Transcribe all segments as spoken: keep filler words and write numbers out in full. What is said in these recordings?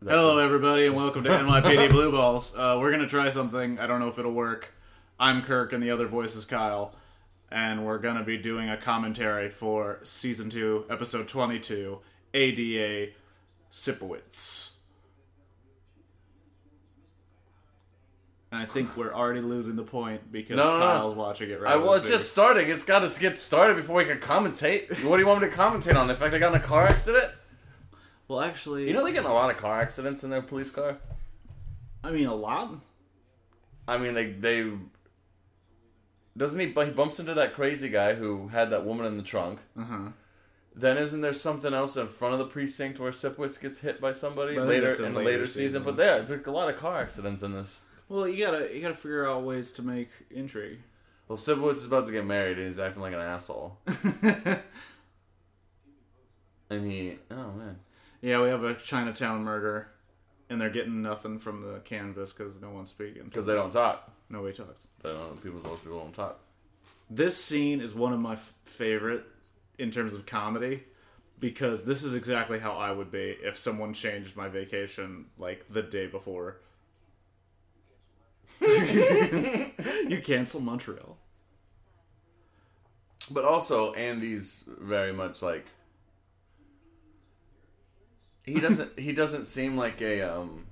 Hello, everybody, and welcome to N Y P D Blue Balls. Uh, we're going to try something. I don't know if it'll work. I'm Kirk, and the other voice is Kyle. And we're going to be doing a commentary for Season two, Episode twenty-two, A D A Sipowicz. And I think we're already losing the point because no, no, Kyle's no. watching it right I, now. Well, it's just starting. It's got to get started before we can commentate. What do you want me to commentate on? The fact they got in a car accident? Well, actually... You know they get in a lot of car accidents in their police car? I mean, a lot? I mean, they... they doesn't he... He bumps into that crazy guy who had that woman in the trunk. Uh-huh. Then isn't there something else in front of the precinct where Sipowicz gets hit by somebody But later in in the later later season. season? But yeah, there's like a lot of car accidents in this. Well, you gotta you gotta figure out ways to make intrigue. Well, Sipowicz is about to get married and he's acting like an asshole. And he... Oh, man. Yeah, we have a Chinatown murder, and they're getting nothing from the canvas because no one's speaking. Because they don't talk. Nobody talks. They don't, people, most people don't talk. This scene is one of my f- favorite in terms of comedy, because this is exactly how I would be if someone changed my vacation, like, the day before. You cancel Montreal. But also, Andy's very much like... He doesn't. He doesn't seem like a. Um,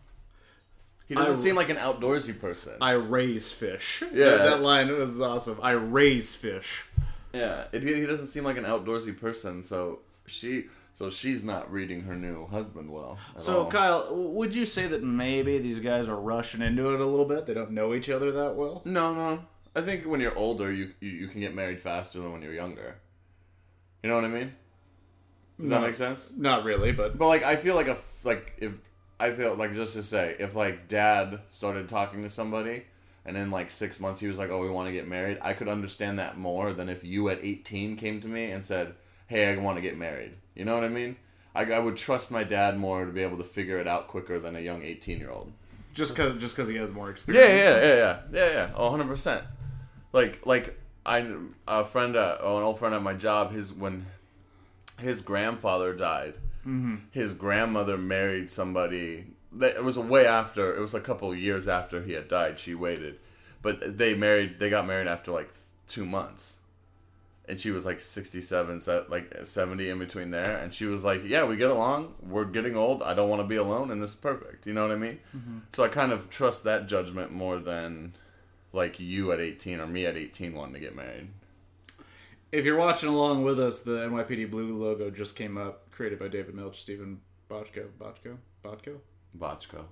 he doesn't I, seem like an outdoorsy person. I raise fish. Yeah, that, that line was awesome. I raise fish. Yeah, it, he doesn't seem like an outdoorsy person. So she, so she's not reading her new husband well. At So, all. Kyle, would you say that maybe these guys are rushing into it a little bit? They don't know each other that well. No, no. I think when you're older, you you, you can get married faster than when you're younger. You know what I mean? Does Not, that make sense? Not really, but But like, I feel like a like if I feel like just to say if like Dad started talking to somebody and in like six months he was like, oh, we want to get married, I could understand that more than if you at eighteen came to me and said, hey, I want to get married. You know what I mean? I, I would trust my dad more to be able to figure it out quicker than a young eighteen year old. just because just because he has more Yeah, experience. yeah, yeah, yeah, yeah, yeah. Oh, one hundred percent. Like like I a friend, uh, oh, an old friend at my job, his when. His grandfather died. Mm-hmm. His grandmother married somebody. That, it was a way after. It was a couple of years after he had died. She waited, but they married. They got married after like two months, and she was like sixty-seven, like seventy in between there. And she was like, "Yeah, we get along. We're getting old. I don't want to be alone, and this is perfect." You know what I mean? Mm-hmm. So I kind of trust that judgment more than like you at eighteen or me at eighteen wanting to get married. If you're watching along with us, the N Y P D Blue logo just came up, created by David Milch, Stephen Bochco, Bochco, Bochco. Bochco.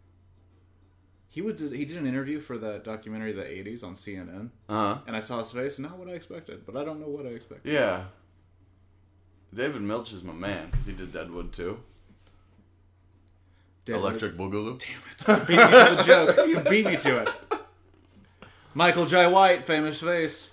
He would he did an interview for that documentary, The eighties, on C N N, Uh huh. and I saw his face. Not what I expected, but I don't know what I expected. Yeah. David Milch is my man, because he did Deadwood too. Deadwood. Electric Boogaloo. Damn it! You beat me to the joke. You beat me to it. Michael J. White, famous face.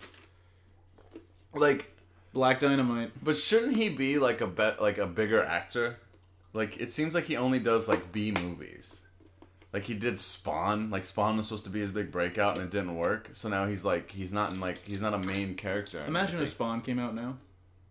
Like, Black Dynamite. but shouldn't he be like a bet, like a bigger actor? Like, it seems like he only does like B movies. Like he did Spawn. Like Spawn was supposed to be his big breakout, and it didn't work. So now he's like, he's not in like, he's not a main character. Imagine if Spawn came out now.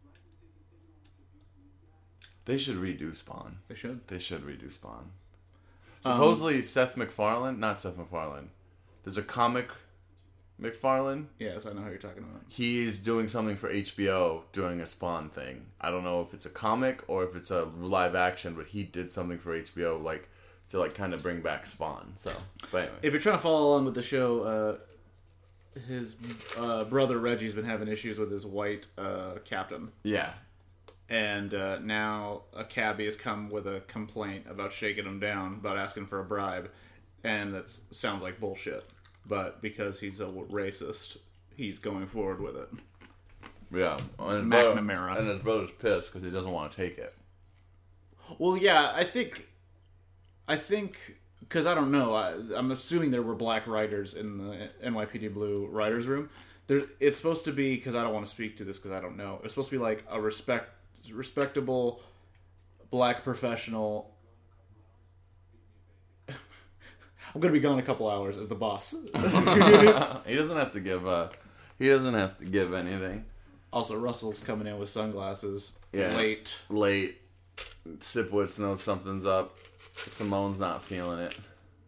They should redo Spawn. They should. They should redo Spawn. Supposedly, um, Seth MacFarlane, not Seth MacFarlane. There's a comic McFarlane. Yes, I know who you're talking about. He's doing something for H B O, doing a Spawn thing. I don't know if it's a comic or if it's a live action, but he did something for H B O, like to like kind of bring back Spawn. So, but anyway, if you're trying to follow along with the show, uh, his uh, brother Reggie's been having issues with his white uh, captain. Yeah, and uh, now a cabbie has come with a complaint about shaking him down, about asking for a bribe, and that sounds like bullshit. But because he's a racist, he's going forward with it. Yeah. And McNamara. Brother, and his brother's pissed because he doesn't want to take it. Well, yeah, I think... I think... Because I don't know. I, I'm assuming there were black writers in the N Y P D Blue writers' room. There, it's supposed to be... Because I don't want to speak to this because I don't know. It's supposed to be like a respect, respectable black professional... I'm gonna be gone a couple hours as the boss. He doesn't have to give. Uh, he doesn't have to give anything. Also, Russell's coming in with sunglasses. Yeah. Late. Late. Sipowicz knows something's up. Simone's not feeling it.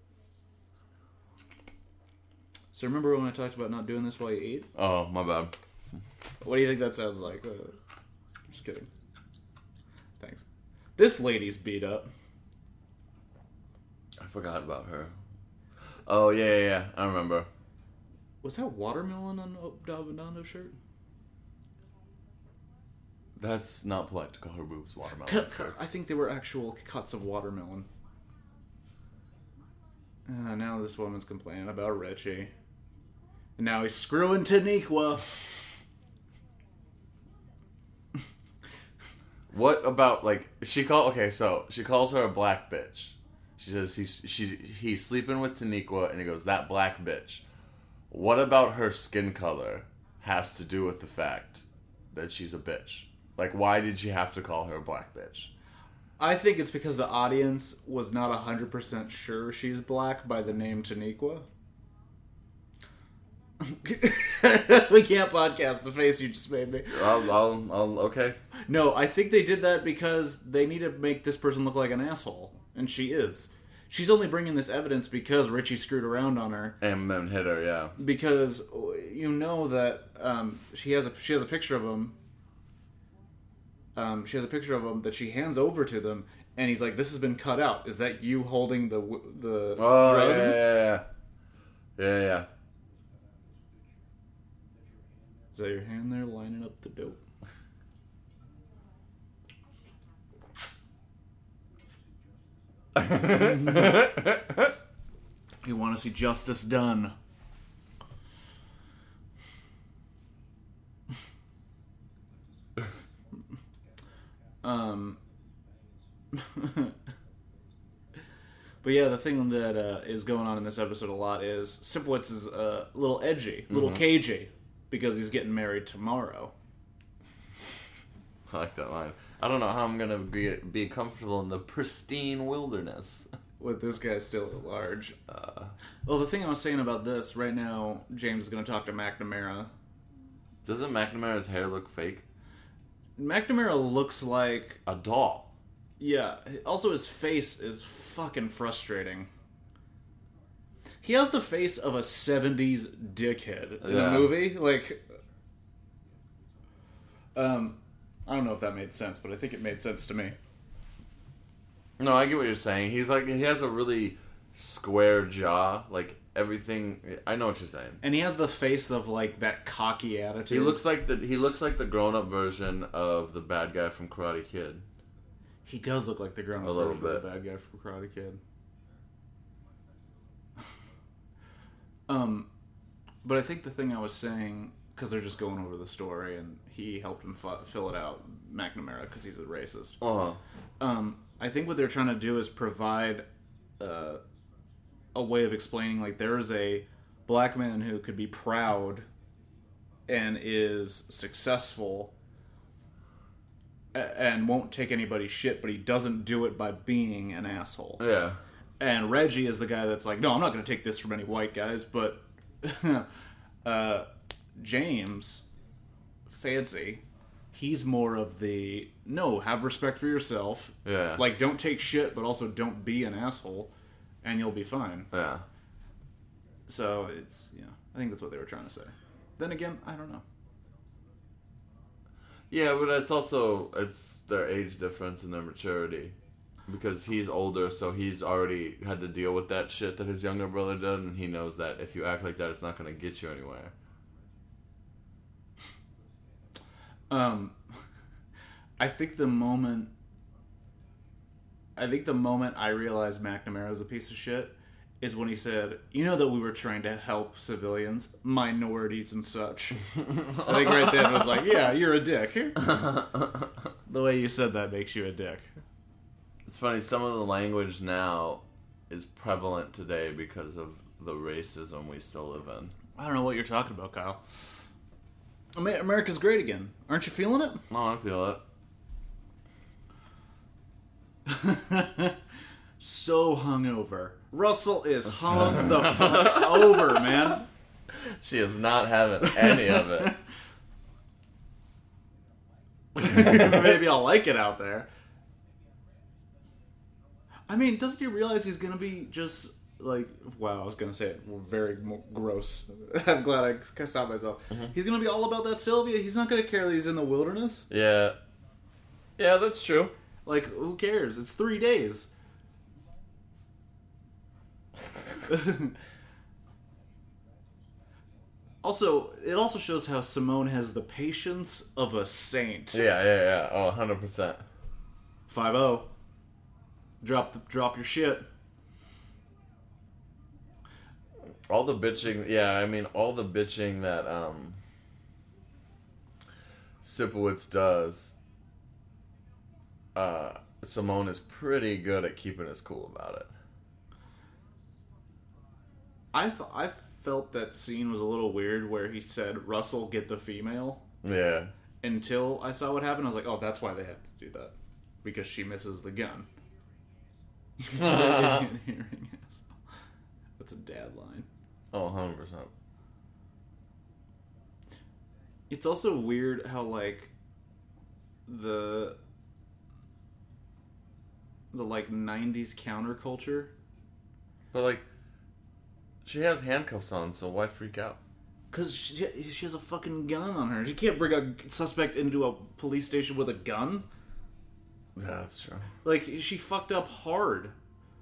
So remember when I talked about not doing this while you eat? Oh, my bad. What do you think that sounds like? Uh, just kidding. Thanks. This lady's beat up. I forgot about her. Oh, yeah, yeah, yeah. I remember. Was that watermelon on Davidando's shirt? That's not polite to call her boobs watermelon. Cut, cut. I think they were actual cuts of watermelon. Uh, now this woman's complaining about Richie. And now he's screwing Taniqua. What about, like, she call okay, so she calls her a black bitch. She says he's she's he's sleeping with Taniqua, and he goes, that black bitch. What about her skin color has to do with the fact that she's a bitch? Like, why did she have to call her a black bitch? I think it's because the audience was not one hundred percent sure she's black by the name Taniqua. We can't podcast the face you just made me. I'll, I'll, I'll, okay. No, I think they did that because they need to make this person look like an asshole. And she is. She's only bringing this evidence because Richie screwed around on her. And then hit her, yeah. Because you know that um, she has a she has a picture of him. Um, she has a picture of him that she hands over to them, and he's like, "This has been cut out. Is that you holding the the oh, drugs?" Yeah, yeah, yeah, yeah, yeah. Is that your hand there lining up the dope? You want to see justice done? um. But yeah, the thing that uh, is going on in this episode a lot is Sipowicz is uh, a little edgy, a little mm-hmm. cagey, because he's getting married tomorrow. I like that line. I don't know how I'm gonna be be comfortable in the pristine wilderness with this guy still at large. Uh, well, the thing I was saying about this right now, James is gonna talk to McNamara. Doesn't McNamara's hair look fake? McNamara looks like a doll. Yeah. Also, his face is fucking frustrating. He has the face of a seventies dickhead in yeah. a movie. Like, um, I don't know if that made sense, but I think it made sense to me. No, I get what you're saying. He's like, he has a really square jaw. Like, everything, I know what you're saying. And he has the face of, like, that cocky attitude. He looks like the, he looks like the grown-up version of the bad guy from Karate Kid. He does look like the grown-up version of the bad guy from Karate Kid. um, but I think the thing I was saying, because they're just going over the story, and he helped him f- fill it out, McNamara, because he's a racist. Uh-huh. Um, I think what they're trying to do is provide uh, a way of explaining, like, there is a black man who could be proud and is successful and won't take anybody's shit, but he doesn't do it by being an asshole. Yeah. And Reggie is the guy that's like, no, I'm not going to take this from any white guys, but uh, James, Fancy, he's more of the, no, have respect for yourself. Yeah. Like, don't take shit, but also don't be an asshole, and you'll be fine. Yeah. So, it's, you know, I think that's what they were trying to say. Then again, I don't know. Yeah, but it's also, it's their age difference and their maturity. Because he's older, so he's already had to deal with that shit that his younger brother did, and he knows that if you act like that, it's not going to get you anywhere. Um, I think the moment, I think the moment I realized McNamara was a piece of shit is when he said, you know that we were trying to help civilians, minorities and such. I think right then it was like, yeah, you're a dick. The way you said that makes you a dick. It's funny, some of the language now is prevalent today because of the racism we still live in. I don't know what you're talking about, Kyle. America's great again. Aren't you feeling it? No, I feel it. So hungover. Russell is hung the fuck over, man. She is not having any of it. Maybe I'll like it out there. I mean, doesn't he realize he's gonna be just like, wow, I was gonna say it very gross. I'm glad I stopped myself. Mm-hmm. He's gonna be all about that Sylvia. He's not gonna care that he's in the wilderness. Yeah. Yeah, that's true. Like, who cares? It's three days. Also, it also shows how Simone has the patience of a saint. Yeah, yeah, yeah. Oh, one hundred percent. five oh. Drop the, drop your shit. All the bitching, yeah, I mean, all the bitching that um, Sipowicz does, uh, Simone is pretty good at keeping us cool about it. I, th- I felt that scene was a little weird where he said, Russell, get the female. Yeah. Until I saw what happened, I was like, oh, that's why they had to do that. Because she misses the gun. That's a dad line. Oh, one hundred percent. It's also weird how, like, the... the, like, nineties counterculture... But, like, she has handcuffs on, so why freak out? Because she, she has a fucking gun on her. She can't bring a suspect into a police station with a gun. Yeah, that's true. Like, she fucked up hard.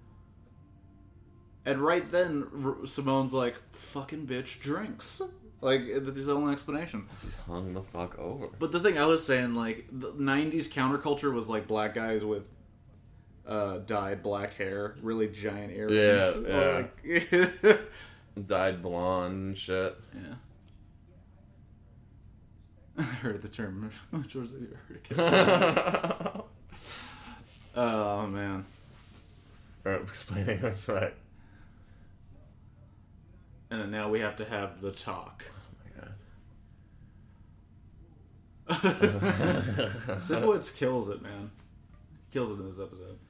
And right then, Simone's like, fucking bitch drinks. Like, there's no only explanation. She's hung the fuck over. But the thing I was saying, like, the nineties counterculture was like black guys with uh, dyed black hair, really giant earrings. Yeah, yeah. Like, dyed blonde and shit. Yeah. I heard the term. Which was it? Oh, man. Or explaining, that's right. And then now we have to have the talk. Oh my god. Sipowicz kills it, man. Kills it in this episode.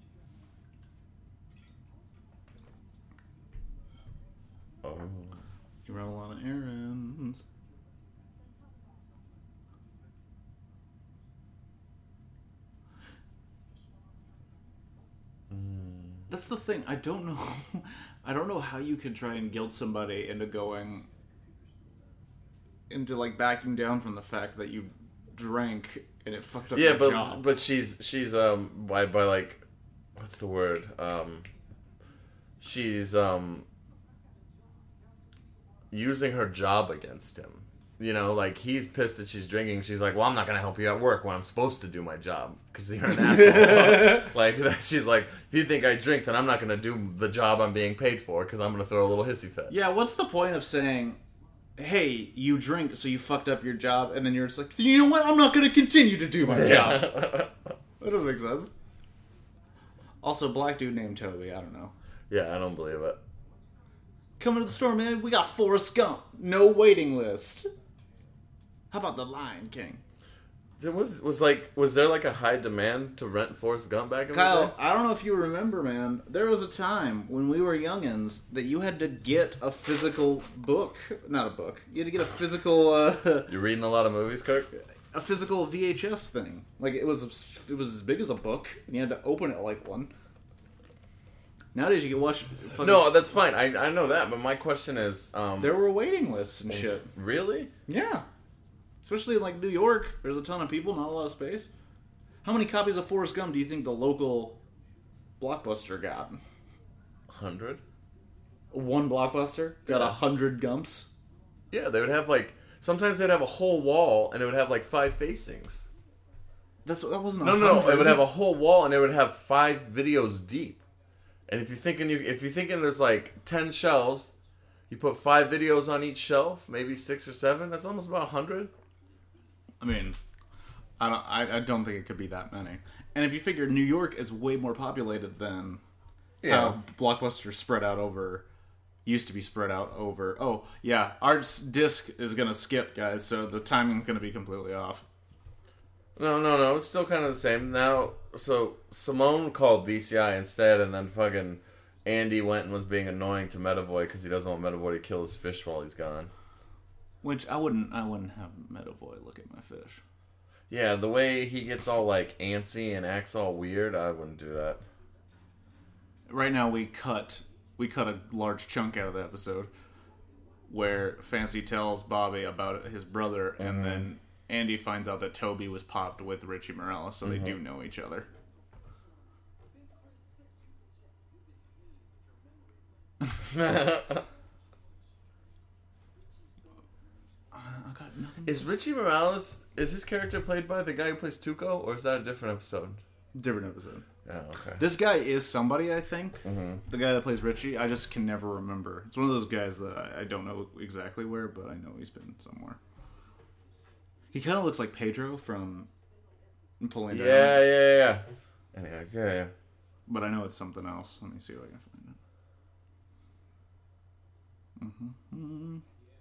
Oh. You run a lot of errands. That's the thing. I don't know. I don't know how you can try and guilt somebody into going into like backing down from the fact that you drank and it fucked up yeah, your but, job. but she's she's um by by like what's the word um she's um using her job against him. You know, like, he's pissed that she's drinking. She's like, well, I'm not going to help you at work when I'm supposed to do my job because you're an asshole. Like, she's like, if you think I drink, then I'm not going to do the job I'm being paid for because I'm going to throw a little hissy fit. Yeah, what's the point of saying, hey, you drink, so you fucked up your job, and then you're just like, you know what? I'm not going to continue to do my job. That doesn't make sense. Also, black dude named Toby. I don't know. Yeah, I don't believe it. Coming to the store, man. We got Forrest Gump. No waiting list. How about the Lion King? There was was like was there like a high demand to rent Forrest Gump back in Kyle, the day? I don't know if you remember, man. There was a time when we were youngins that you had to get a physical book. Not a book. You had to get a physical... Uh, You're reading a lot of movies, Kirk? A physical V H S thing. Like, it was it was as big as a book, and you had to open it like one. Nowadays, you can watch... Fucking... No, that's fine. I I know that, but my question is... Um, there were waiting lists and shit. Really? Yeah. Especially in, like, New York. There's a ton of people, not a lot of space. How many copies of Forrest Gump do you think the local Blockbuster got? A hundred? One Blockbuster got a Yeah. hundred Gumps? Yeah, they would have, like... Sometimes they'd have a whole wall, and it would have, like, five facings. That's That wasn't a No, no, no. hundred. It would have a whole wall, and it would have five videos deep. And if you're thinking you, if you're thinking there's like ten shelves, you put five videos on each shelf, maybe six or seven. That's almost about a hundred. I mean, I don't. I, I don't think it could be that many. And if you figure New York is way more populated than Yeah. how Blockbuster spread out over, used to be spread out over. Oh yeah, our s- disc is gonna skip, guys. So the timing's gonna be completely off. No, no, no. It's still kind of the same now. So Simone called B C I instead, and then fucking Andy went and was being annoying to Metavoy because he doesn't want Metavoy to kill his fish while he's gone. Which I wouldn't. I wouldn't have Metavoy look at my fish. Yeah, the way he gets all like antsy and acts all weird, I wouldn't do that. right now we cut we cut a large chunk out of the episode where Fancy tells Bobby about his brother, mm-hmm. and then Andy finds out that Toby was popped with Richie Morales, so mm-hmm. they do know each other. Is Richie Morales, is his character played by the guy who plays Tuco, or is that a different episode? Different episode. Oh, okay. This guy is somebody, I think. Mm-hmm. The guy that plays Richie, I just can never remember. It's one of those guys that I, I don't know exactly where, but I know he's been somewhere. He kind of looks like Pedro from Pulling Down. Yeah, yeah, yeah. Anyways, yeah, yeah. But I know it's something else. Let me see if I can find it. Mm-hmm.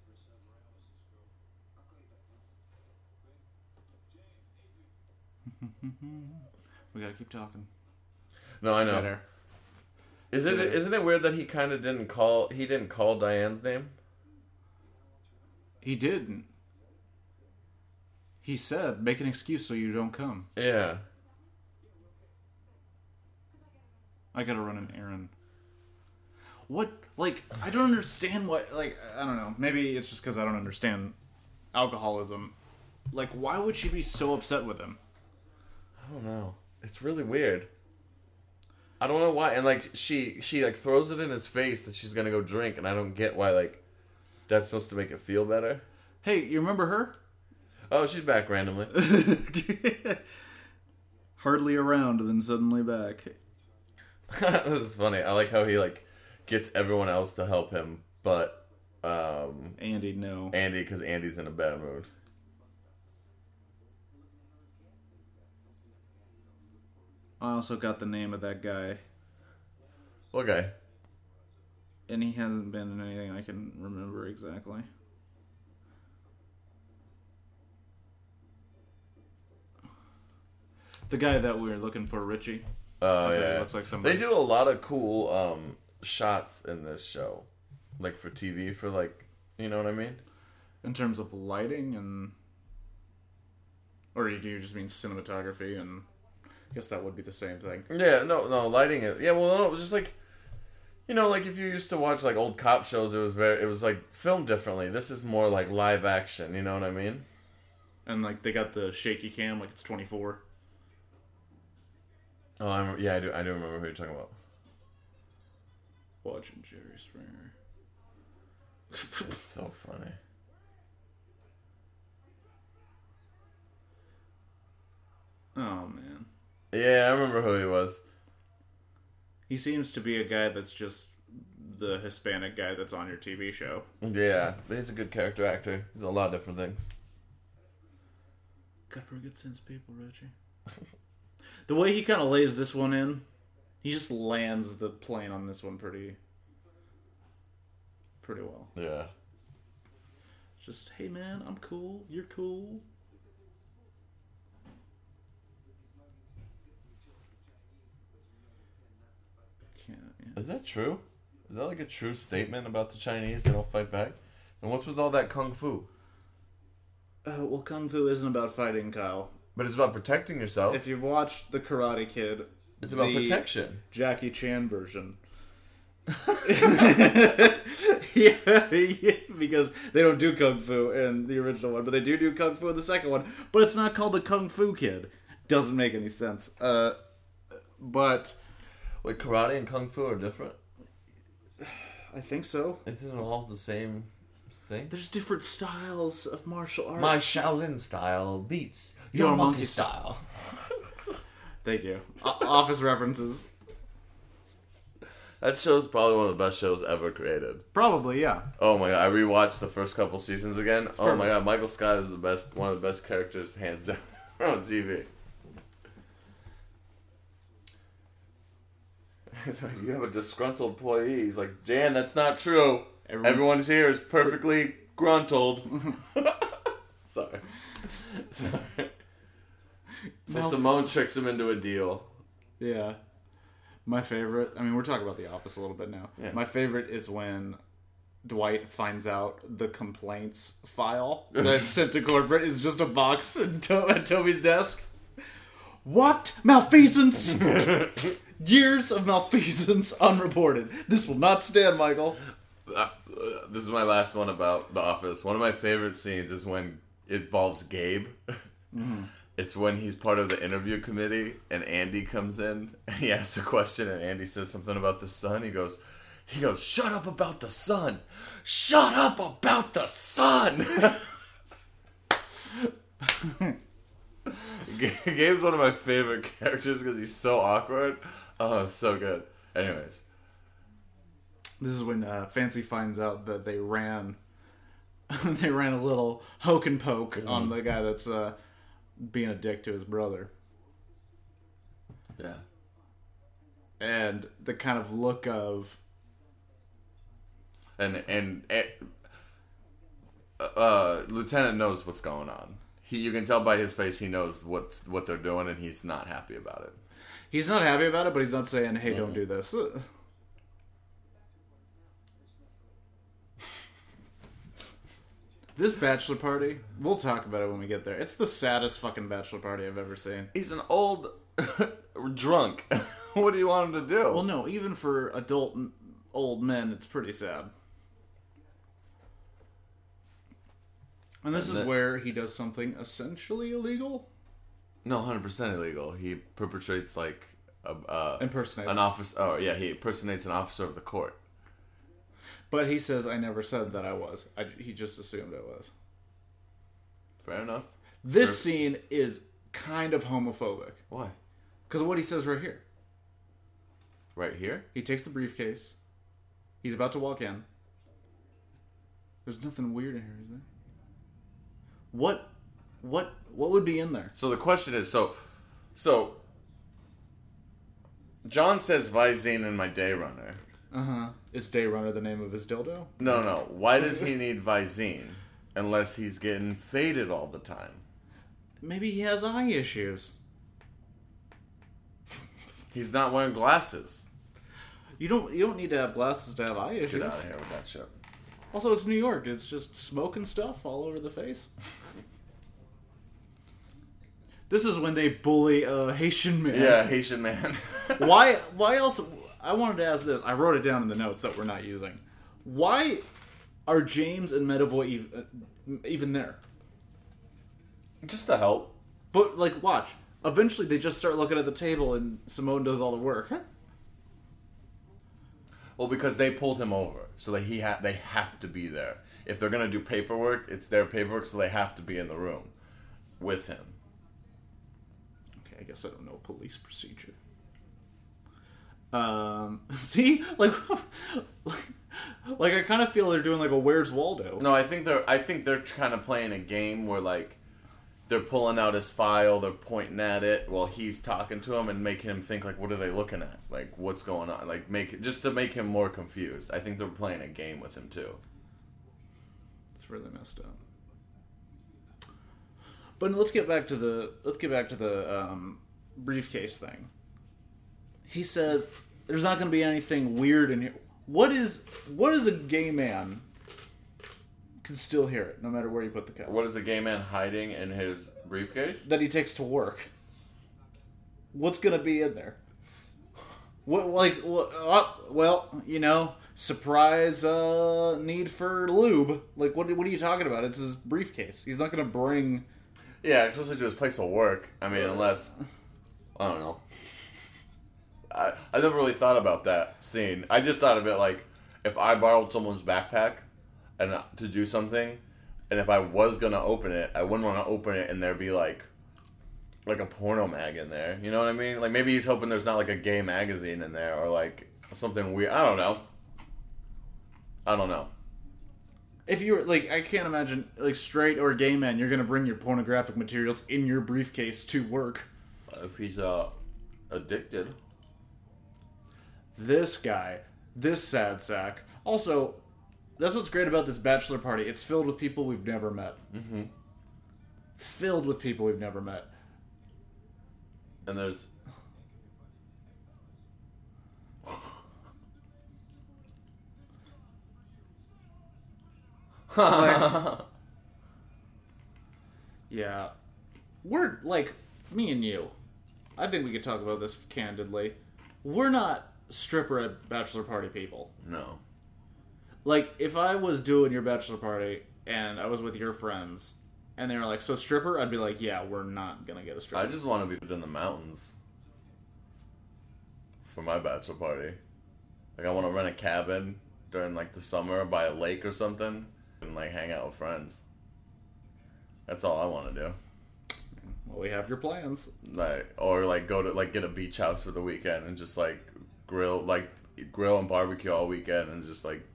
We gotta keep talking. No, I know. Better. Is it isn't it weird that he kind of didn't call he didn't call Diane's name? He didn't. He said, "Make an excuse so you don't come." Yeah. I gotta run an errand. What? Like, I don't understand what. Like, I don't know. Maybe it's just because I don't understand alcoholism. Like, why would she be so upset with him? I don't know. It's really weird. I don't know why. And like she she like throws it in his face that she's gonna go drink, and I don't get why like that's supposed to make it feel better. Hey, you remember her? Oh, she's back randomly. Hardly around, then suddenly back. This is funny. I like how he like gets everyone else to help him, but um, Andy no. Andy because Andy's in a bad mood. I also got the name of that guy. Okay. And he hasn't been in anything I can remember exactly. The guy that we were looking for, Richie. Oh, yeah. He looks like somebody. They do a lot of cool um, shots in this show. Like for T V, for like, you know what I mean? In terms of lighting and... Or do you just mean cinematography and... I guess that would be the same thing. Yeah, no, no, lighting it. Yeah, well, no, just like, you know, like if you used to watch like old cop shows, it was very, it was like filmed differently. This is more like live action. You know what I mean? And like they got the shaky cam, like it's twenty-four. Oh, I'm, yeah, I do. I do remember who you're talking about. Watching Jerry Springer. It's so funny. Oh man. Yeah, I remember who he was. He seems to be a guy that's just the Hispanic guy that's on your T V show. Yeah, he's a good character actor. He's a lot of different things. Got pretty good sense, people, Richie. The way he kind of lays this one in, he just lands the plane on this one pretty, pretty well. Yeah. Just, hey man, I'm cool. You're cool. Is that true? Is that like a true statement about the Chinese? They don't fight back? And what's with all that kung fu? Uh, well, kung fu isn't about fighting, Kyle. But it's about protecting yourself. If you've watched The Karate Kid... It's about protection. Jackie Chan version. yeah, yeah, because they don't do kung fu in the original one, but they do do kung fu in the second one. But it's not called the Kung Fu Kid. Doesn't make any sense. Uh, but... Wait, karate and kung fu are different? I think so. Isn't it all the same thing? There's different styles of martial arts. My Shaolin style beats your, your monkey, monkey style. Thank you. O- office references. That show's probably one of the best shows ever created. Probably, yeah. Oh my god, I rewatched the first couple seasons again. It's oh perfect. My god, Michael Scott is the best, one of the best characters, hands down, on T V. Like, you have a disgruntled employee. He's like, Jan, that's not true. Everyone's, Everyone's here is perfectly gruntled. Sorry. Sorry. So no. Simone tricks him into a deal. Yeah. My favorite, I mean, we're talking about The Office a little bit now. Yeah. My favorite is when Dwight finds out the complaints file that's sent to corporate is just a box at, to- at Toby's desk. What? Malfeasance? Years of malfeasance unreported. This will not stand, Michael. Uh, uh, this is my last one about The Office. One of my favorite scenes is when it involves Gabe. Mm-hmm. It's when he's part of the interview committee and Andy comes in and he asks a question and Andy says something about the sun. He goes, he goes, shut up about the sun. Shut up about the sun. Gabe's one of my favorite characters because he's so awkward. Oh, it's so good. Anyways. This is when uh, Fancy finds out that they ran they ran a little hoke and poke mm. on the guy that's uh, being a dick to his brother. Yeah. And the kind of look of... And, and, and uh, Lieutenant knows what's going on. He, you can tell by his face he knows what what they're doing and he's not happy about it. He's not happy about it, but he's not saying, hey, mm. don't do this. This bachelor party, we'll talk about it when we get there. It's the saddest fucking bachelor party I've ever seen. He's an old drunk. What do you want him to do? Well, no, even for adult old men, it's pretty sad. And this and is where he does something essentially illegal? No, one hundred percent illegal. He perpetrates like a, uh, impersonates an officer. Oh, yeah, he impersonates an officer of the court. But he says, I never said that I was. I, he just assumed I was. Fair enough. This sure. scene is kind of homophobic. Why? Because of what he says right here. Right here? He takes the briefcase. He's about to walk in. There's nothing weird in here, is there? What, what, what would be in there? So the question is, so, so, John says Visine in my day runner. Uh-huh. Is Day Runner the name of his dildo? No, no. Why does he need Visine unless he's getting faded all the time? Maybe he has eye issues. He's not wearing glasses. You don't you don't need to have glasses to have eye issues. Get out of here with that shit. Also, it's New York. It's just smoke and stuff all over the face. This is when they bully a Haitian man. Yeah, Haitian man. Why Why else... I wanted to ask this. I wrote it down in the notes that we're not using. Why are James and Medavoy even, even there? Just to help. But, like, watch. Eventually they just start looking at the table and Simone does all the work. Well, because they pulled him over. So that he ha- they have to be there. If they're going to do paperwork, it's their paperwork, so they have to be in the room with him. Okay, I guess I don't know police procedure. Um, see, like, like, like I kind of feel they're doing like a Where's Waldo. No, I think they're, I think they're kind of playing a game where like they're pulling out his file, they're pointing at it while he's talking to him and making him think like, what are they looking at? Like, what's going on? Like, make it just to make him more confused. I think they're playing a game with him too. It's really messed up. But let's get back to the let's get back to the um, briefcase thing. He says, there's not going to be anything weird in here. What is what is a gay man can still hear it, no matter where you put the cat? What is a gay man hiding in his briefcase? That he takes to work. What's going to be in there? What, like, what, uh, well, you know, surprise uh, need for lube. Like, what, what are you talking about? It's his briefcase. He's not going to bring... Yeah, it's supposed to do his place of work. I mean, unless... I don't know. I, I never really thought about that scene. I just thought of it like, if I borrowed someone's backpack and uh, to do something, and if I was going to open it, I wouldn't want to open it and there'd be like, like a porno mag in there. You know what I mean? Like, maybe he's hoping there's not like a gay magazine in there or like something weird. I don't know. I don't know. If you were, like, I can't imagine, like, straight or gay men, you're going to bring your pornographic materials in your briefcase to work. If he's, uh, addicted. This guy, this sad sack. Also, that's what's great about this bachelor party. It's filled with people we've never met. Mm-hmm. Filled with people we've never met. And there's... like, yeah. We're, like, me and you. I think we could talk about this candidly. we're not stripper at bachelor party people. No. Like, if I was doing your bachelor party and I was with your friends and they were like, so stripper? I'd be like, yeah, we're not gonna get a stripper. I just want to be in the mountains for my bachelor party. Like, I want to rent a cabin during, like, the summer by a lake or something and, like, hang out with friends. That's all I want to do. Well, we have your plans. Like, or, like, go to, like, get a beach house for the weekend and just, like, grill, like, grill and barbecue all weekend and just, like,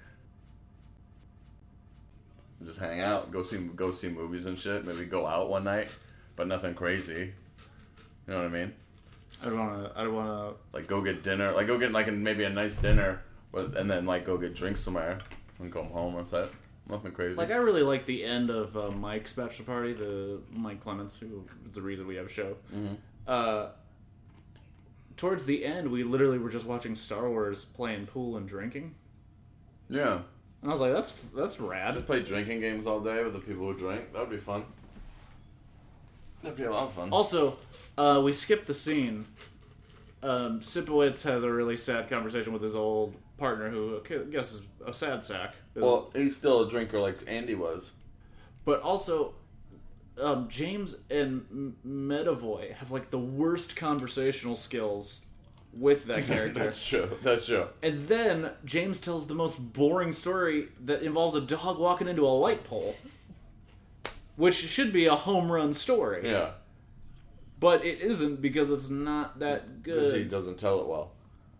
just hang out, go see go see movies and shit. Maybe go out one night, but nothing crazy. You know what I mean? I don't want to. I don't want to. Like go get dinner, like go get like a, maybe a nice dinner, with, and then like go get drinks somewhere and come home. That's it. Nothing crazy. Like I really like the end of uh, Mike's bachelor party. The Mike Clements, who is the reason we have a show. Mm-hmm. Uh, towards the end, we literally were just watching Star Wars, playing pool and drinking. Yeah. And I was like, that's that's rad. Just play drinking games all day with the people who drink. That would be fun. That'd be a lot of fun. Also, uh, we skipped the scene. Um, Sipowicz has a really sad conversation with his old partner, who I guess is a sad sack. Well, he's still a drinker like Andy was. But also, um, James and M- Medavoy have like the worst conversational skills with that character. That's true. That's true. And then James tells the most boring story that involves a dog walking into a light pole, which should be a home run story. Yeah. But it isn't because it's not that Because he good. doesn't tell it well.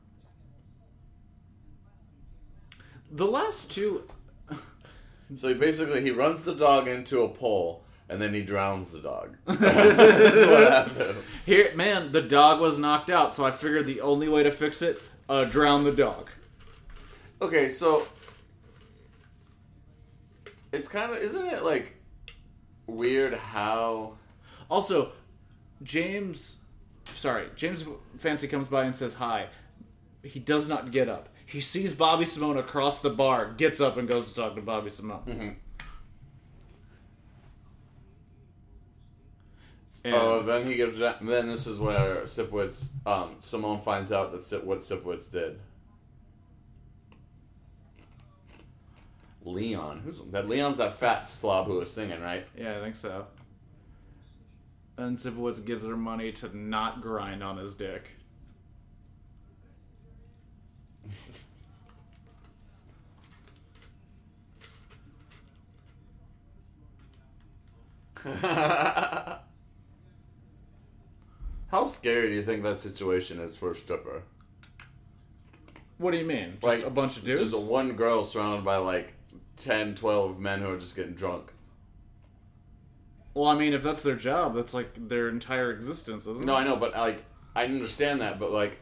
The last two... So he basically, he runs the dog into a pole, and then he drowns the dog. That's what happened. Here, man, the dog was knocked out, so I figured the only way to fix it, uh, drown the dog. Okay, so... It's kind of, isn't it, like, weird how... Also, James... Sorry, James Fancy comes by and says hi. He does not get up. He sees Bobby Simone across the bar, gets up and goes to talk to Bobby Simone. Mm-hmm. And Oh, then he gives. Then this is where Sipowicz, um, Simone finds out that Sip, what Sipowicz did. Leon, who's that? Leon's that fat slob who was singing, right? yeah, I think so. And Sipowicz gives her money to not grind on his dick. How scary do you think that situation is for a stripper? What do you mean? Just Like, a bunch of dudes? Just a one girl surrounded by like ten, twelve men who are just getting drunk. Well, I mean, if that's their job, that's like their entire existence, isn't No, it? I know, but like I understand that, but like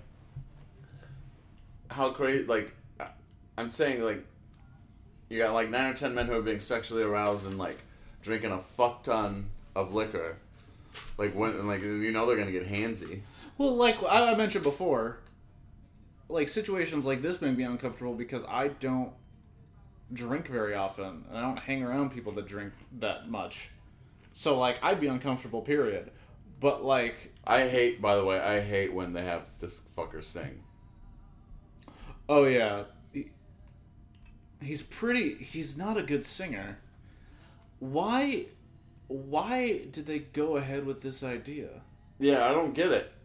how crazy? Like I'm saying, like you got like nine or ten men who are being sexually aroused and like drinking a fuck ton of liquor. Like when, and like you know, they're gonna get handsy. Well, like I I mentioned before, like situations like this make me uncomfortable because I don't drink very often, and I don't hang around people that drink that much. So, like, I'd be uncomfortable, period. But, like... I hate, by the way, I hate when they have this fucker sing. Oh, yeah. He, he's pretty... He's not a good singer. Why... Why did they go ahead with this idea? Yeah, I don't get it.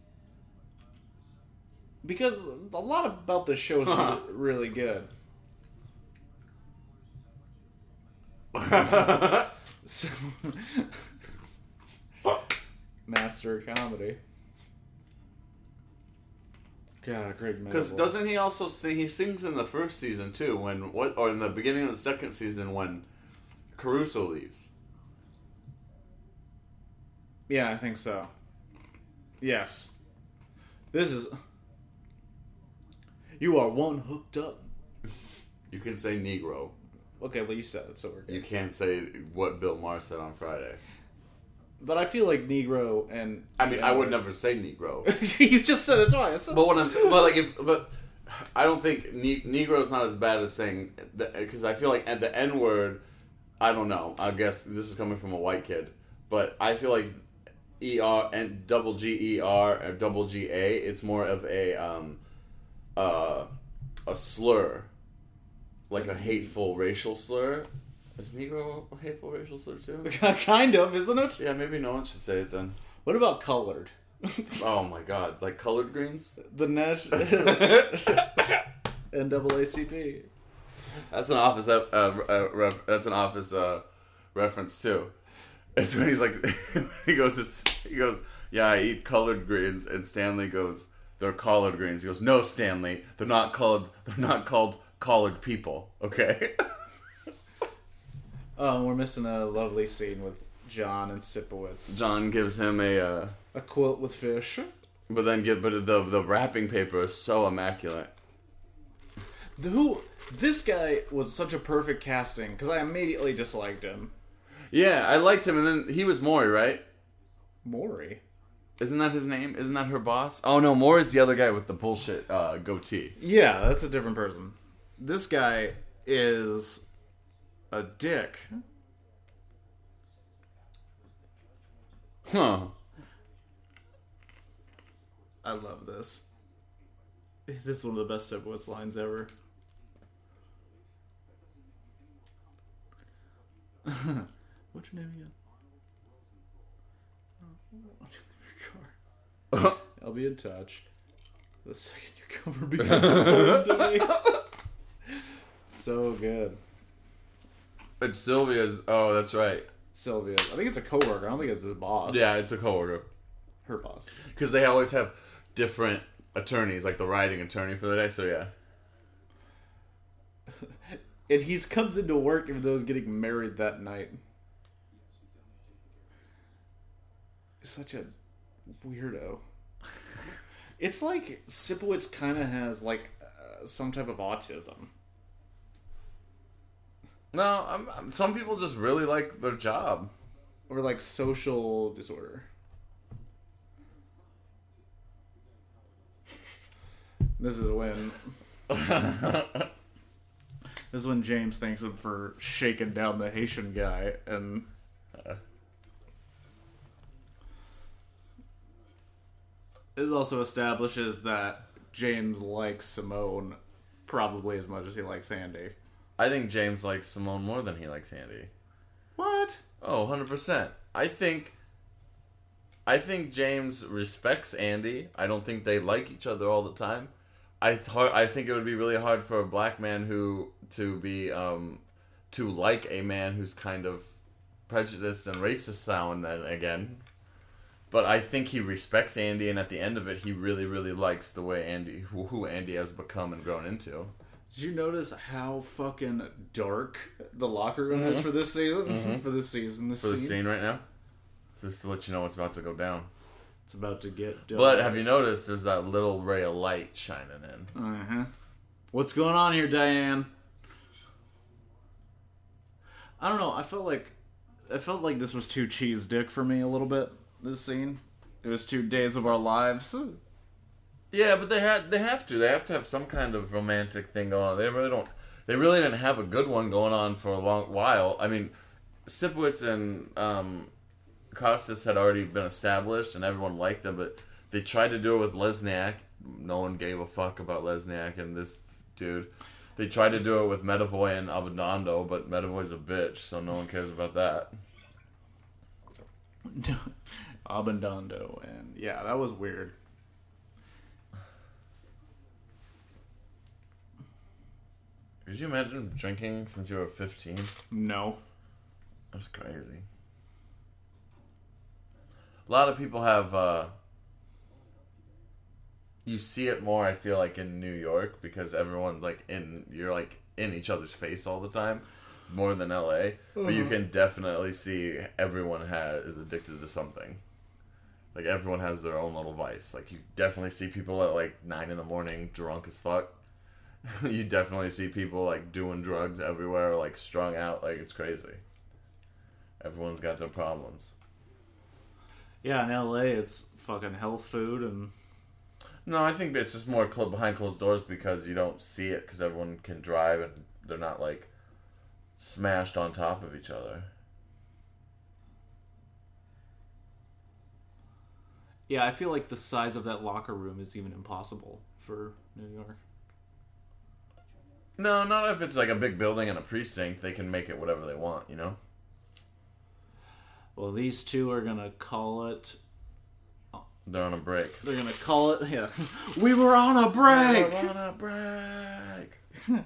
Because a lot about the show is Huh. really, really good. So, master of comedy. God, Greg Because Menable. doesn't he also sing? He sings in the first season too. When what, or in the beginning of the second season when Caruso leaves. Yeah, I think so. Yes. This is... You are one hooked up. You can say Negro. Okay, well, you said it, so we're good. You can't say what Bill Maher said on Friday. But I feel like Negro and... I mean, I would never say Negro. You just said it twice. But what I'm saying, but like if, but I don't think ne- Negro's not as bad as saying, because I feel like at the N word, I don't know. I guess this is coming from a white kid, but I feel like E R and double G E R or double G A. It's more of a um, uh, a slur, like a hateful racial slur. Is Negro a hateful racial slur too? Kind of, isn't it? Yeah, maybe no one should say it then. What about colored? Oh my god, like colored greens? The national N double A C P. That's an office. Uh, uh, ref- that's an office uh, reference too. It's when he's like, he goes, it's, he goes, yeah, I eat colored greens, and Stanley goes, they're collard greens. He goes, no, Stanley, they're not called, they're not called collared people. Okay. Oh, we're missing a lovely scene with John and Sipowicz. John gives him a, uh, a quilt with fish. But then get, but the the wrapping paper is so immaculate. The, who this guy was such a perfect casting because I immediately disliked him. Yeah, I liked him, and then he was Maury, right? Maury? Isn't that his name? Isn't that her boss? Oh no, Maury's the other guy with the bullshit uh, goatee. Yeah, that's a different person. This guy is a dick. Huh. I love this. This is one of the best Sipowicz lines ever. What's your name again? Your car. I'll be in touch. The second your cover becomes important to me. So good. It's Sylvia's. Oh, that's right. Sylvia. I think it's a coworker. I don't think it's his boss. Yeah, it's a coworker. Her boss. Because they always have different attorneys, like the riding attorney for the day. So yeah. And he comes into work even though he's getting married that night. Such a weirdo. It's like Sipowicz kind of has like uh, some type of autism. No, I'm, I'm, some people just really like their job. Or like social disorder. This is when... This is when James thanks him for shaking down the Haitian guy, and... Uh, this also establishes that James likes Simone probably as much as he likes Andy. I think James likes Simone more than he likes Andy. What? Oh, one hundred percent. I think... I think James respects Andy. I don't think they like each other all the time. I th- I think it would be really hard for a black man who to be um, to like a man who's kind of prejudiced and racist now and then again. But I think he respects Andy, and at the end of it, he really, really likes the way Andy, who, who Andy has become and grown into. Did you notice how fucking dark the locker room mm-hmm. is for this season? Mm-hmm. For this season, this for scene? the scene right now. So just to let you know what's about to go down. It's about to get done. But have you noticed there's that little ray of light shining in? Uh-huh. What's going on here, Diane? I don't know. I felt like I felt like this was too cheese dick for me a little bit, this scene. It was two days of our lives. Yeah, but they had they have to. They have to have some kind of romantic thing going on. They really don't they really didn't have a good one going on for a long while. I mean, Sipowicz and um Costas had already been established and everyone liked them, but they tried to do it with Lesniak. No one gave a fuck about Lesniak and this dude. They tried to do it with Medavoy and Abundando, but Medavoy's a bitch, so no one cares about that. Abundando, and yeah, that was weird. Could you imagine drinking since you were fifteen? No. That's crazy. A lot of people have, uh, you see it more, I feel like, in New York, because everyone's, like, in, you're, like, in each other's face all the time, more than L A, uh-huh. But you can definitely see everyone has, is addicted to something. Like, everyone has their own little vice. Like, you definitely see people at, like, nine in the morning, drunk as fuck. You definitely see people, like, doing drugs everywhere, like, strung out, like, it's crazy. Everyone's got their problems. Yeah, in L A, it's fucking health food and... No, I think it's just more cl- behind closed doors because you don't see it because everyone can drive and they're not, like, smashed on top of each other. Yeah, I feel like the size of that locker room is even impossible for New York. No, not if it's like a big building and a precinct. They can make it whatever they want, you know? Well, these two are going to call it... They're on a break. They're going to call it... Yeah. We were on a break! We were on a break!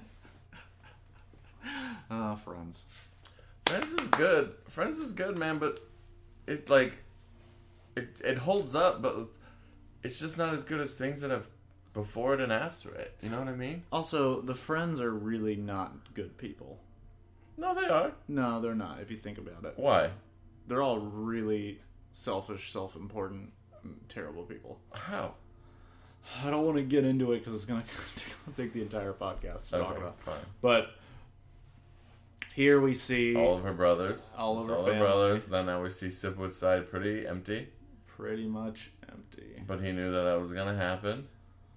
Ah, uh, Friends. Friends is good. Friends is good, man, but it, like... It, it holds up, but it's just not as good as things that have before it and after it. You know what I mean? Also, the Friends are really not good people. No, they are. No, they're not, if you think about it. Why? They're all really selfish, self-important, terrible people. How? I don't want to get into it because it's going to take the entire podcast to okay, talk about. Fine. But here we see... all of her brothers. All of her all family. her brothers. Then now we see Sipwood's side pretty empty. Pretty much empty. But he knew that that was going to happen.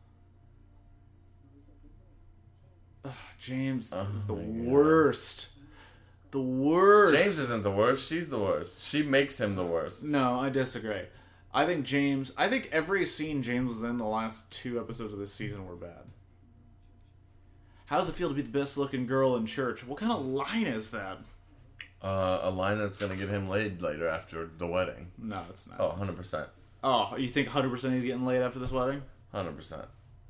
Ugh, James oh is the God. worst. The worst. James isn't the worst. She's the worst. She makes him the worst. No, I disagree. I think James... I think every scene James was in the last two episodes of this season were bad. How does it feel to be the best-looking girl in church? What kind of line is that? Uh, a line that's going to get him laid later after the wedding. No, it's not. Oh, one hundred percent. Oh, you think one hundred percent he's getting laid after this wedding? one hundred percent.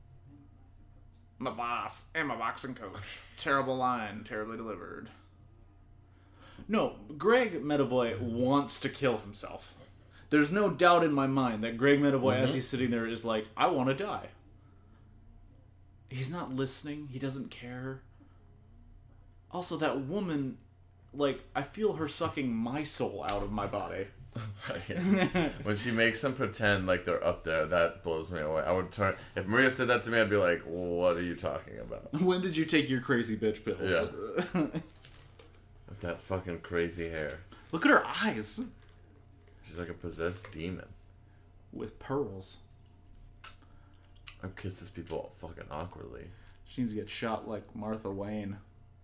My boss and my boxing coach. Terrible line, terribly delivered. No, Greg Medavoy wants to kill himself. There's no doubt in my mind that Greg Medavoy, mm-hmm. as he's sitting there, is like, I want to die. He's not listening. He doesn't care. Also, that woman, like, I feel her sucking my soul out of my body. When she makes them pretend like they're up there, that blows me away. I would turn... If Maria said that to me, I'd be like, what are you talking about? When did you take your crazy bitch pills? Yeah. With that fucking crazy hair. Look at her eyes. She's like a possessed demon. With pearls. Or kisses people fucking awkwardly. She needs to get shot like Martha Wayne.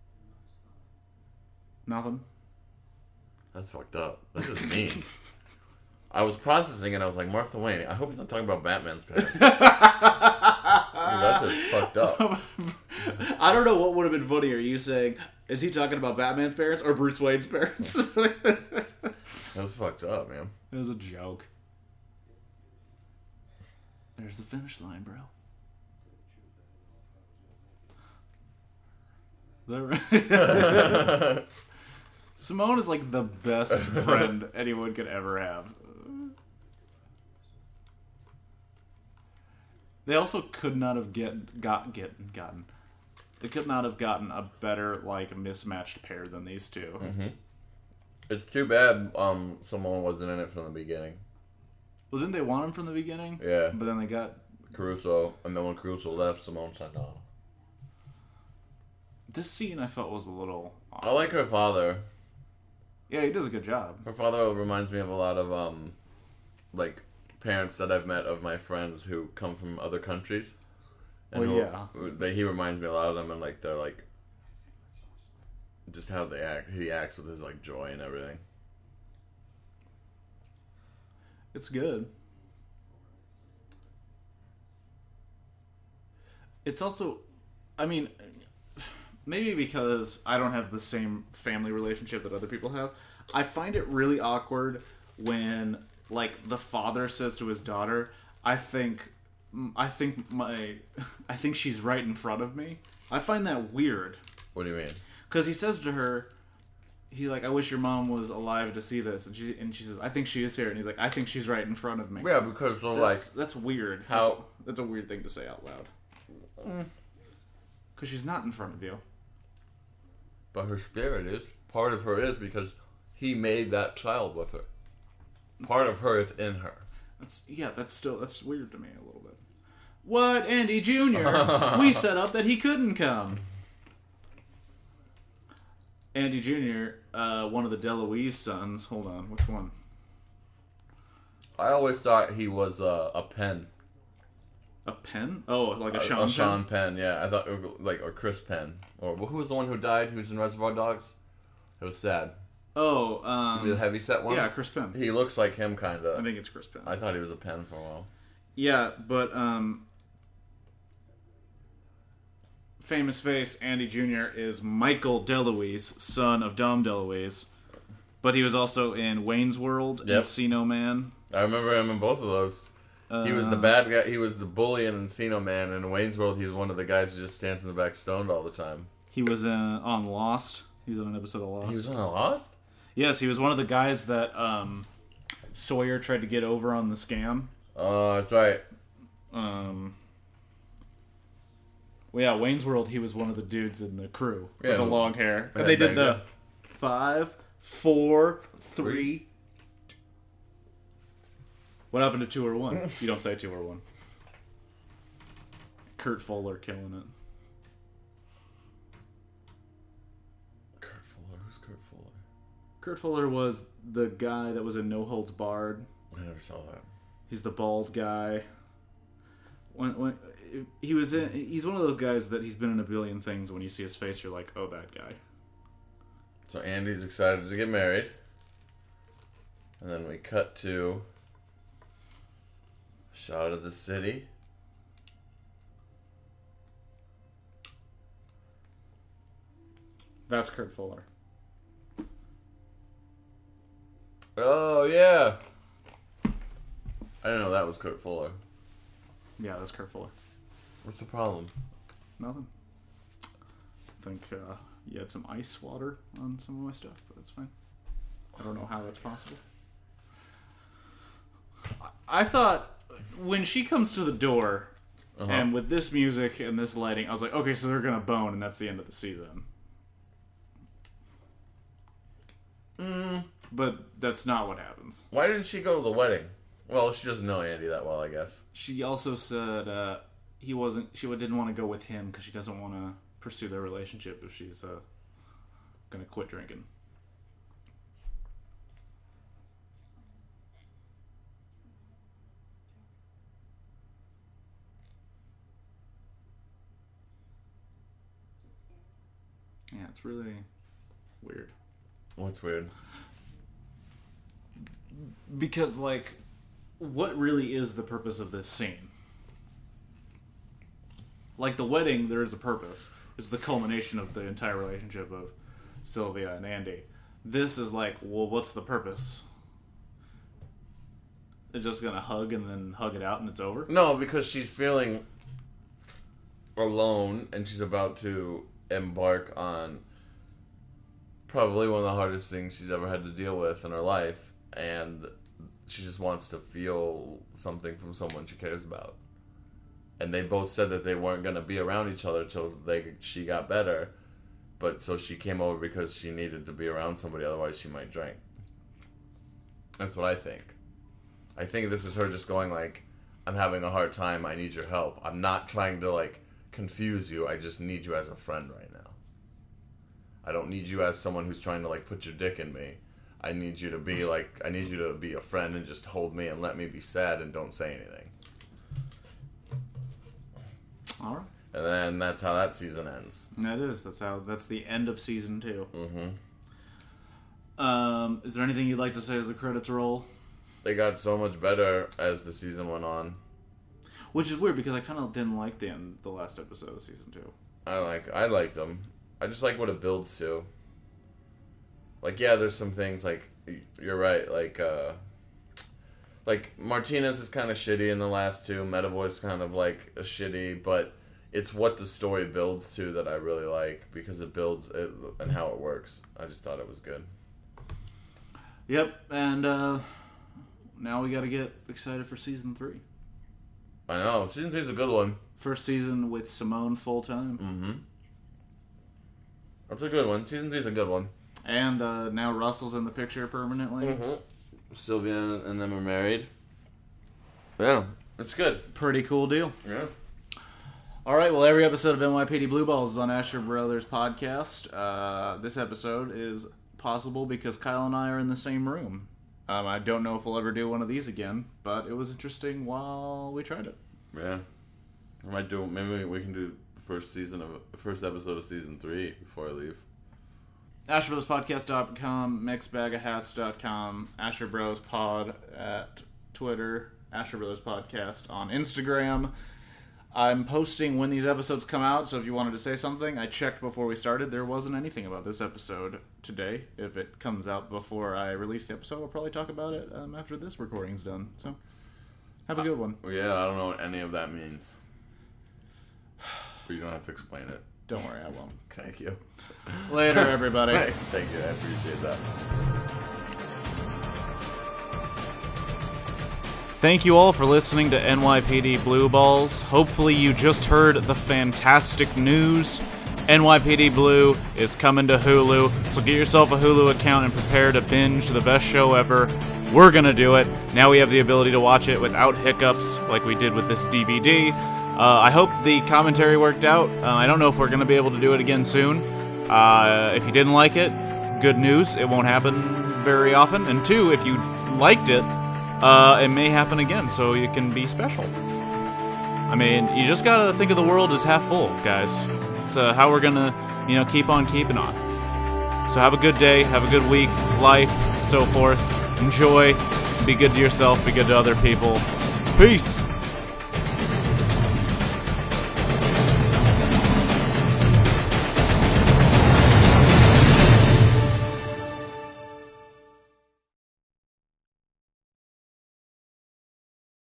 Nothing? That's fucked up. That's just mean. I was processing and I was like, Martha Wayne, I hope he's not talking about Batman's parents. Dude, that's just fucked up. I don't know what would have been funnier. You saying, is he talking about Batman's parents or Bruce Wayne's parents? That's fucked up, man. It was a joke. There's the finish line, bro. Is that right? Simone is like the best friend anyone could ever have. They also could not have get got get gotten. They could not have gotten a better like mismatched pair than these two. Mm-hmm. It's too bad um, Simone wasn't in it from the beginning. Well, didn't they want him from the beginning? Yeah. But then they got Caruso, and then when Caruso left, Simone said no. This scene I felt was a little odd. I like her father. Yeah, he does a good job. Her father reminds me of a lot of um, like parents that I've met of my friends who come from other countries. And Well, who, yeah. who- They, he reminds me a lot of them, and like they're like, just how they act. He acts with his like joy and everything. It's good. It's also, I mean, maybe because I don't have the same family relationship that other people have, I find it really awkward when, like, the father says to his daughter, I think, I think my, I think she's right in front of me. I find that weird. What do you mean? Because he says to her, he like, I wish your mom was alive to see this. And she and she says, I think she is here. And he's like, I think she's right in front of me. Yeah, because so That's, like that's weird. how That's, that's a weird thing to say out loud. Because she's not in front of you. But her spirit is. Part of her is because he made that child with her. Part of her is in her. That's yeah, that's still that's weird to me a little bit. What, Andy Junior? We set up that he couldn't come. Andy Junior, uh, one of the DeLuise sons. Hold on, which one? I always thought he was uh, a Penn. A Penn? Oh, like a, A, Sean a Penn? Sean Penn, yeah. I thought, it was like, or Chris Penn. Or who was the one who died, who was in Reservoir Dogs? It was sad. Oh, um, The heavyset one? yeah, Chris Penn. He looks like him, kind of. I think it's Chris Penn. I thought he was a Penn for a while. Yeah, but um, famous face Andy Junior is Michael DeLuise, son of Dom DeLuise. But he was also in Wayne's World, Yep. Encino Man. I remember him in both of those. Uh, He was the bad guy. He was the bully in Encino Man. And in Wayne's World, he's one of the guys who just stands in the back stoned all the time. He was uh, on Lost. He was on an episode of Lost. He was on a Lost? Yes, he was one of the guys that um, Sawyer tried to get over on the scam. Oh, that's right. Um, well, yeah, Wayne's World, he was one of the dudes in the crew with Yeah. the long hair. Yeah, And they did bang, the five, four, three. What happened to two or one? You don't say two or one. Kurt Fuller killing it. Kurt Fuller. Who's Kurt Fuller? Kurt Fuller was the guy that was in No Holds Barred. I never saw that. He's the bald guy. When when he was in, he's one of those guys that he's been in a billion things. When you see his face, you're like, oh, that guy. So Andy's excited to get married. And then we cut to a shot of the city. That's Kurt Fuller. Oh, yeah. I didn't know that was Kurt Fuller. Yeah, that's Kurt Fuller. What's the problem? Nothing. I think uh, you had some ice water on some of my stuff, but that's fine. I don't know how that's possible. I, I thought when she comes to the door, Uh-huh. and with this music and this lighting, I was like, okay, so they're gonna bone, and that's the end of the season. Mm. But that's not what happens. Why didn't she go to the wedding? Well, she doesn't know Andy that well, I guess. She also said uh, he wasn't. She didn't want to go with him because she doesn't want to pursue their relationship if she's uh, gonna quit drinking. Yeah, it's really weird. What's weird? Because, like, what really is the purpose of this scene? Like, the wedding, there is a purpose. It's the culmination of the entire relationship of Sylvia and Andy. This is like, well, what's the purpose? They're just gonna hug and then hug it out and it's over? No, because she's feeling alone and she's about to embark on probably one of the hardest things she's ever had to deal with in her life, and she just wants to feel something from someone she cares about. And they both said that they weren't going to be around each other till they she got better, but so she came over because she needed to be around somebody, otherwise she might drink. That's what I think. I think this is her just going like, I'm having a hard time, I need your help. I'm not trying to like confuse you, I just need you as a friend right now. I don't need you as someone who's trying to like put your dick in me. I need you to be like, I need you to be a friend and just hold me and let me be sad and don't say anything. All right. And then that's how that season ends. That is. That's how. That's the end of season two. Mm-hmm. Um, is there anything you'd like to say as the credits roll? They got so much better as the season went on. Which is weird because I kind of didn't like the end, the last episode of season two. I like, I liked them. I just like what it builds to. Like, yeah, there's some things like you're right. Like, uh, like Martinez is kind of shitty in the last two. Metavoy's kind of like a shitty, but it's what the story builds to that I really like because it builds it and how it works. I just thought it was good. Yep, and uh, now we got to get excited for season three. I know season three is a good one. First season with Simone full time, Mm-hmm. That's a good one. Season three is a good one. and uh, now Russell's in the picture permanently. Mm-hmm. Sylvia and them are married. Yeah, it's good. Pretty cool deal. Yeah. All right, well, every episode of N Y P D Blue Balls is on Asher Brothers podcast. Uh, this episode is possible because Kyle and I are in the same room. Um, I don't know if we'll ever do one of these again, but it was interesting while we tried it. Yeah. I might do. Maybe we can do the first season of first episode of season three before I leave. asher brothers podcast dot com, mixed bag of hats dot com, Asher Bros Pod at Twitter, Asher Brothers Podcast on Instagram. I'm posting when these episodes come out, so if you wanted to say something, I checked before we started. There wasn't anything about this episode today. If it comes out before I release the episode, I'll probably talk about it um, after this recording's done. So, have a good one. Uh, yeah, I don't know what any of that means. But you don't have to explain it. Don't worry, I won't. Thank you. Later, everybody. Hey, thank you, I appreciate that. Thank you all for listening to N Y P D Blue Balls. Hopefully you just heard the fantastic news. N Y P D Blue is coming to Hulu, so get yourself a Hulu account and prepare to binge the best show ever. We're gonna do it. Now we have the ability to watch it without hiccups, like we did with this D V D. Uh, I hope the commentary worked out. Uh, I don't know if we're gonna be able to do it again soon. Uh, if you didn't like it, good news. It won't happen very often. And two, if you liked it, Uh, it may happen again, so you can be special. I mean, you just gotta think of the world as half full, guys. It's uh, how we're gonna, you know, keep on keeping on. So have a good day, have a good week, life, so forth. Enjoy, be good to yourself, be good to other people. Peace!